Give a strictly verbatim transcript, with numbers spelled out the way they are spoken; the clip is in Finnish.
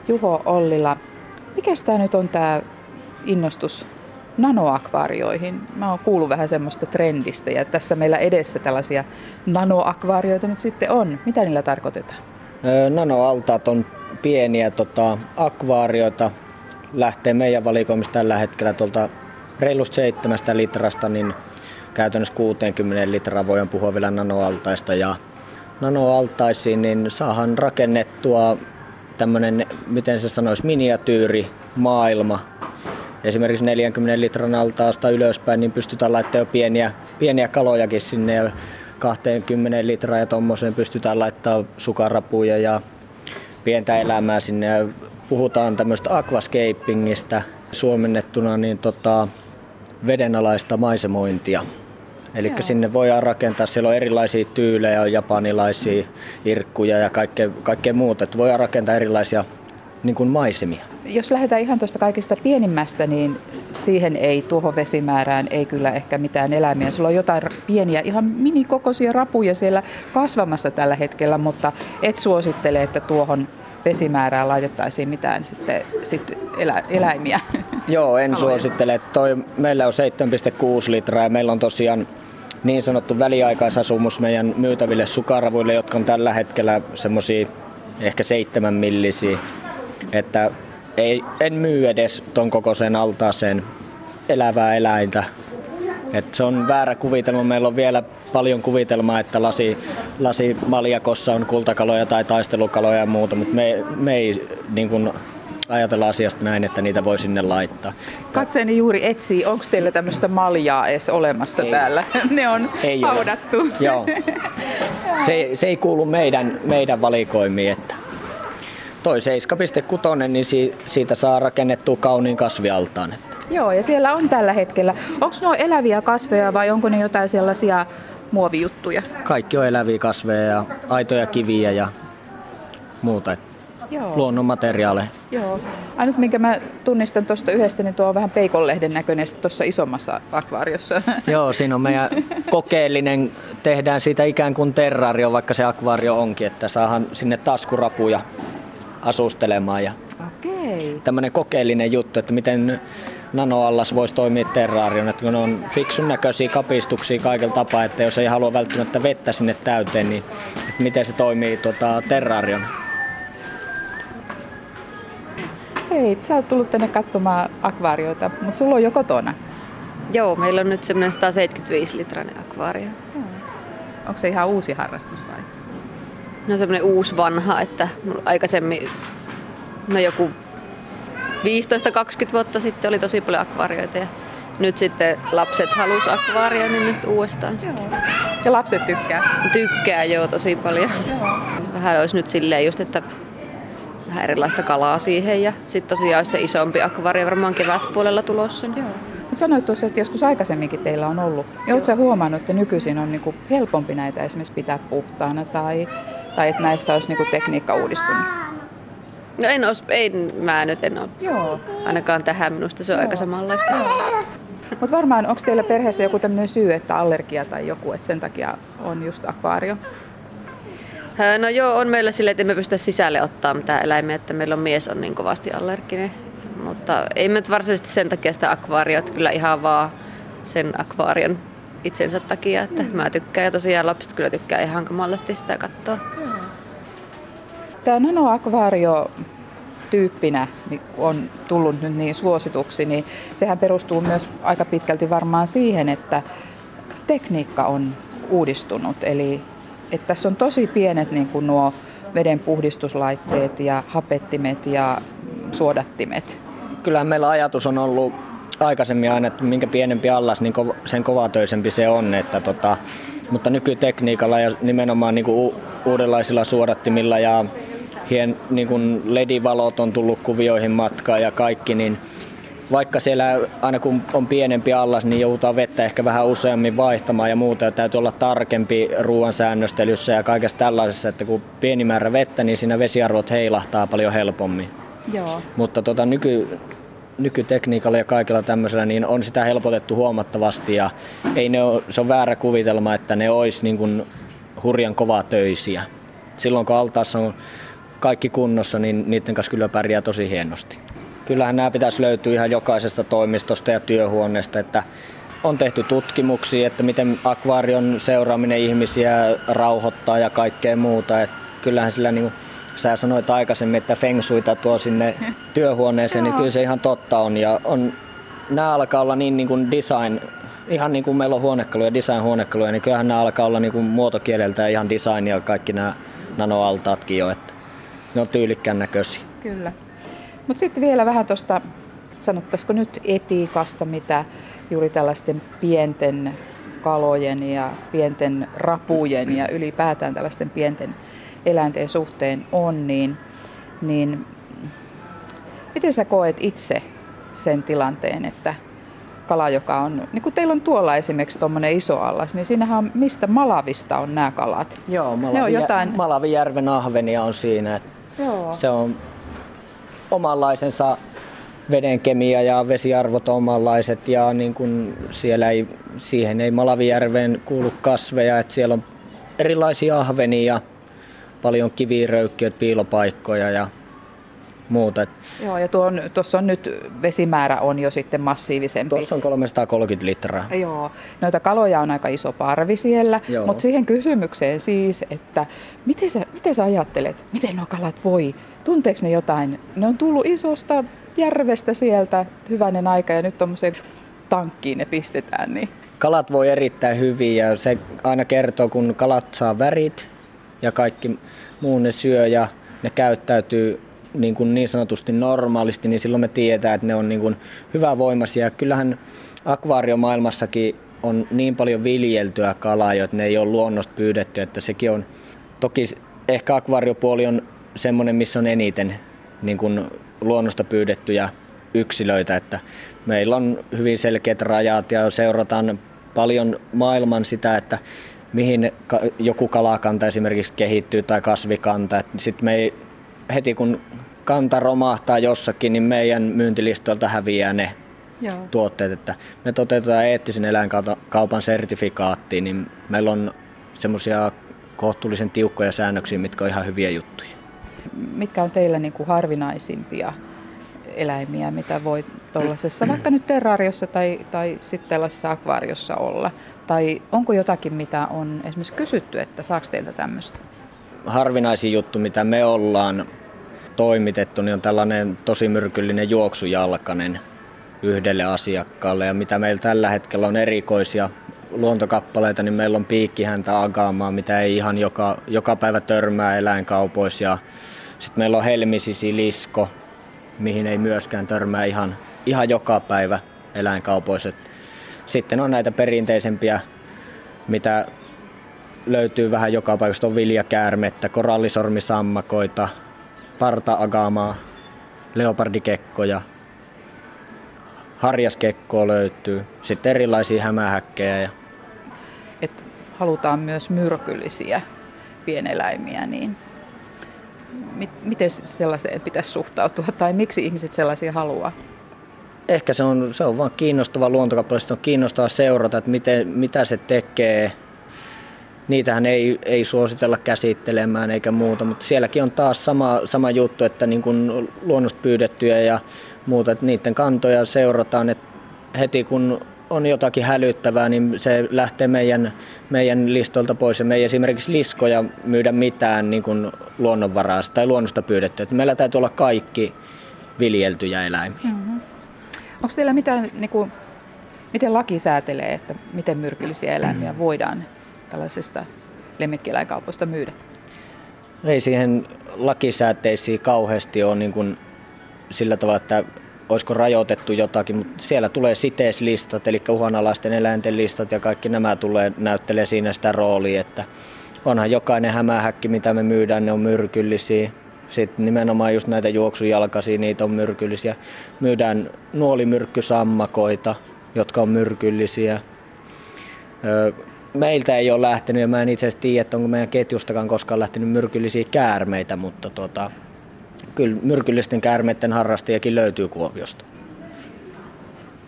Juho Ollila. Mikäs tää nyt on tää innostus nanoakvaarioihin? Mä oon kuullut vähän semmoista trendistä ja tässä meillä edessä tällaisia nanoakvaarioita nyt sitten on. Mitä niillä tarkoitetaan? Nanoaltaat on pieniä tota, akvaarioita. Lähtee meidän valikoimista tällä hetkellä tuolta reilusta seitsemästä litrasta, niin käytännössä kuusikymmentä litraa voidaan puhua vielä nanoaltaista. Ja nanoaltaisiin niin saadaan rakennettua tämmöinen, miten se sanoisi, miniatyyri maailma. Esimerkiksi neljänkymmenen litran altaasta ylöspäin niin pystytään laittamaan jo pieniä, pieniä kalojakin sinne ja kaksikymmentä litraa ja tommoseen pystytään laittamaan sukarapuja ja pientä elämää sinne. Ja puhutaan tämmöistä aquascapingista suomennettuna niin tota, vedenalaista maisemointia. Eli sinne voidaan rakentaa, siellä on erilaisia tyylejä, on japanilaisia irkkuja ja kaikkea, kaikkea muuta. Että voidaan rakentaa erilaisia niin kuin maisemia. Jos lähdetään ihan tuosta kaikista pienimmästä, niin siihen ei, tuohon vesimäärään ei kyllä ehkä mitään eläimiä. Sulla on jotain pieniä, ihan minikokoisia rapuja siellä kasvamassa tällä hetkellä, mutta et suosittele, että tuohon vesimäärään laitettaisiin mitään sitten, sitten elä, eläimiä. Joo, en suosittele. Toi, meillä on seitsemän pilkku kuusi litraa ja meillä on tosiaan niin sanottu väliaikaisasumus meidän myytäville sukaravuille, jotka on tällä hetkellä semmosia ehkä seitsemän millisiä. Että ei, en myy edes ton kokoiseen altaaseen elävää eläintä. Et se on väärä kuvitelma. Meillä on vielä paljon kuvitelmaa, että lasi, lasimaljakossa on kultakaloja tai taistelukaloja ja muuta, mutta me, me ei niin kun ajatella asiasta näin, että niitä voi sinne laittaa. Katseeni juuri etsii, onko teillä tämmöistä maljaa edes olemassa ei. Täällä? Ne on ei haudattu. Joo. Se, se ei kuulu meidän, meidän valikoimiin. Että toi seitsemän pilkku kuusi, niin siitä saa rakennettua kauniin kasvialtaan. Joo, ja siellä on tällä hetkellä. Onko nuo eläviä kasveja vai onko ne jotain sellaisia muovijuttuja? Kaikki on eläviä kasveja ja aitoja kiviä ja muuta. Joo. Luonnon materiaaleja. Joo. Ainut minkä mä tunnistan tuosta yhdestä, niin tuo on vähän peikonlehden näköinen tuossa isommassa akvaariossa. Joo, siinä on meidän kokeellinen, tehdään siitä ikään kuin terrario, vaikka se akvaario onkin, että saadaan sinne taskurapuja asustelemaan. Ja okei. Tämmöinen kokeellinen juttu, että miten nanoallas voisi toimia terraarion, että kun on fiksun näköisiä kapistuksia kaikilla tapaa, että jos ei halua välttämättä vettä sinne täyteen, niin että miten se toimii tuota, terraarion. Hei, sä oot tullut tänne katsomaan akvaarioita, mutta sulla on jo kotona. Joo, meillä on nyt semmoinen sata seitsemänkymmentäviisi litrainen akvaario. Hmm. Onko se ihan uusi harrastus vai? No semmoinen uusi vanha, että aikaisemmin no joku viisitoista kaksikymmentä vuotta sitten oli tosi paljon akvaarioita ja nyt sitten lapset halusi akvaaria, niin nyt uudestaan sitten. Joo. Ja lapset tykkää? Tykkää joo tosi paljon. Joo. Vähän olisi nyt silleen just, että vähän erilaista kalaa siihen ja sitten tosiaan olisi se isompi akvaario varmaan kevätpuolella tulossa. Joo. Mutta sanoit tuossa, että joskus aikaisemminkin teillä on ollut. Ja oletko sä huomannut, että nykyisin on niinku helpompi näitä esimerkiksi pitää puhtaana tai, tai että näissä olisi niinku tekniikka uudistunut? No en os, ei, mä nyt en ole. Joo. Ainakaan tähän minusta se on Joo. aika samanlaista. Mutta varmaan onko teillä perheessä joku tämmöinen syy, että allergia tai joku, että sen takia on just akvaario? No joo, on meillä silleen, että emme pysty sisälle ottaa mitään eläimiä, että meillä on mies on niin kovasti allerginen. Mutta ei me nyt varsinaisesti sen takia sitä akvaaria, että kyllä ihan vaan sen akvaarion itsensä takia, että mm. mä tykkään ja tosiaan lapset kyllä tykkää ihan kamalasti sitä katsoa. Tämä nanoakvaario tyyppinä on tullut nyt niin suosituksi, niin sehän perustuu myös aika pitkälti varmaan siihen, että tekniikka on uudistunut. Eli että tässä on tosi pienet niin kuin nuo veden puhdistuslaitteet ja hapettimet ja suodattimet. Kyllähän meillä ajatus on ollut aikaisemmin aina, että minkä pienempi allas, niin sen kovatöisempi se on. Että tota, mutta nykytekniikalla ja nimenomaan niin kuin uudenlaisilla suodattimilla ja hien, niin kuin L E D-valot on tullut kuvioihin matkaan ja kaikki, niin vaikka siellä aina kun on pienempi allas, niin joudutaan vettä ehkä vähän useammin vaihtamaan ja muuta. Ja täytyy olla tarkempi ruoansäännöstelyssä ja kaikessa tällaisessa, että kun pieni määrä vettä, niin siinä vesiarvot heilahtaa paljon helpommin. Joo. Mutta tota, nyky, nykytekniikalla ja kaikilla tämmöisellä niin on sitä helpotettu huomattavasti ja ei ne ole, se on väärä kuvitelma, että ne olisi niin kuin hurjan kovatöisiä. Silloin kun altaassa on kaikki kunnossa, niin niiden kanssa kyllä pärjää tosi hienosti. Kyllähän nämä pitäisi löytyä ihan jokaisesta toimistosta ja työhuoneesta, että on tehty tutkimuksia, että miten akvaarion seuraaminen ihmisiä rauhoittaa ja kaikkea muuta. Et kyllähän sillä, niin kuin sä sanoit aikaisemmin, että feng shuita tuo sinne työhuoneeseen, niin kyllä se ihan totta on. Ja on, nämä alkaa olla niin, niin kuin design, ihan niin kuin meillä on huonekaluja, design-huonekaluja, niin kyllähän nämä alkaa olla niin kuin muotokieleltä ihan designia kaikki nämä nanoaltaatkin jo, että ne on tyylikkään näköisiä. Kyllä. Mutta sitten vielä vähän tuosta, sanottaisiko nyt etiikasta, mitä juuri tällaisten pienten kalojen ja pienten rapujen ja ylipäätään tällaisten pienten eläinten suhteen on, niin, niin miten sä koet itse sen tilanteen, että kala, joka on, niin kuin teillä on tuolla esimerkiksi tuommoinen iso allas, niin siinähän on, mistä Malavista on nämä kalat? Joo, Malavi, ne on jotain... Malavijärven ahvenia on siinä. Joo. Se on omanlaisensa veden kemia ja vesiarvot on omanlaiset ja niin kuin siellä ei, siihen ei Malavijärveen kuulu kasveja, että siellä on erilaisia ahvenia, paljon kiviröykkiöt, piilopaikkoja ja muuta. Joo, ja tuossa on nyt vesimäärä on jo sitten massiivisempi. Tuossa on kolmesataakolmekymmentä litraa. Joo, noita kaloja on aika iso parvi siellä, Joo. Mutta siihen kysymykseen siis, että miten sä, miten sä ajattelet, miten nuo kalat voi, tunteeko ne jotain, ne on tullut isosta järvestä sieltä hyvänen aika ja nyt tommoseen tankkiin ne pistetään. Niin. Kalat voi erittäin hyvin ja se aina kertoo, kun kalat saa värit ja kaikki muu ne syö ja ne käyttäytyy niin, kuin niin sanotusti normaalisti, niin silloin me tiedetään, että ne on niin kuin hyvävoimaisia. Kyllähän akvaariomaailmassakin on niin paljon viljeltyä kalaa, että ne ei ole luonnosta pyydetty, että sekin on. Toki ehkä akvaariopuoli on semmoinen, missä on eniten niin kuin luonnosta pyydettyjä yksilöitä, että meillä on hyvin selkeät rajat ja seurataan paljon maailman sitä, että mihin joku kalakanta esimerkiksi kehittyy tai kasvikanta. Sitten me ei, heti kun kanta romahtaa jossakin, niin meidän myyntilistoilta häviää ne Joo. tuotteet. Että me toteutetaan eettisen eläinkaupan sertifikaattiin, niin meillä on semmoisia kohtuullisen tiukkoja säännöksiä, mitkä on ihan hyviä juttuja. Mitkä on teillä niin kuin harvinaisimpia eläimiä, mitä voi tuollaisessa vaikka nyt terraariossa tai, tai sitten tällaisessa akvaariossa olla? Tai onko jotakin, mitä on esimerkiksi kysytty, että saako teiltä tämmöistä? Harvinaisin juttu, mitä me ollaan toimitettu, niin on tällainen tosi myrkyllinen juoksujalkainen yhdelle asiakkaalle. Ja mitä meillä tällä hetkellä on erikoisia luontokappaleita, niin meillä on piikkihäntä agaamaa, mitä ei ihan joka, joka päivä törmää eläinkaupoissa. Ja sitten meillä on helmisisilisko, mihin ei myöskään törmää ihan, ihan joka päivä eläinkaupoissa. Sitten on näitä perinteisempiä, mitä löytyy vähän joka paikasta, on viljakäärmettä, korallisormisammakoita, parta-agaamaa, leopardikekkoja, harjaskekkoa löytyy, sitten erilaisia hämähäkkejä. Et halutaan myös myrkyllisiä pieneläimiä, niin miten sellaiseen pitäisi suhtautua tai miksi ihmiset sellaisia haluaa? Ehkä se on, se on vaan kiinnostava luontokappale, on kiinnostavaa seurata, että miten, mitä se tekee. Niitähän ei, ei suositella käsittelemään eikä muuta, mutta sielläkin on taas sama, sama juttu, että niin kuin luonnosta pyydettyjä ja muuta, että niiden kantoja seurataan, että heti kun on jotakin hälyttävää, niin se lähtee meidän, meidän listolta pois ja me ei esimerkiksi liskoja myydä mitään niin kuin luonnonvaraista tai luonnosta pyydettyä. Että meillä täytyy olla kaikki viljeltyjä eläimiä. Mm-hmm. Onko teillä mitään, niin kuin, miten laki säätelee, että miten myrkyllisiä eläimiä voidaan tällaisesta lemmikkieläinkaupoista myydä? Ei siihen lakisääteisiä kauheasti ole niin kuin sillä tavalla, että olisiko rajoitettu jotakin, mutta siellä tulee siteeslistat, eli uhanalaisten eläinten listat ja kaikki nämä tulee näyttelee siinä sitä roolia, että onhan jokainen hämähäkki, mitä me myydään, ne on myrkyllisiä. Sitten nimenomaan just näitä juoksujalkaisia, niitä on myrkyllisiä. Myydään nuolimyrkkysammakoita, jotka on myrkyllisiä. Meiltä ei ole lähtenyt, ja mä en itse asiassa tiedä, että onko meidän ketjustakaan koskaan lähtenyt myrkyllisiä käärmeitä, mutta tota, kyllä myrkyllisten käärmeiden harrastajakin löytyy Kuopiosta.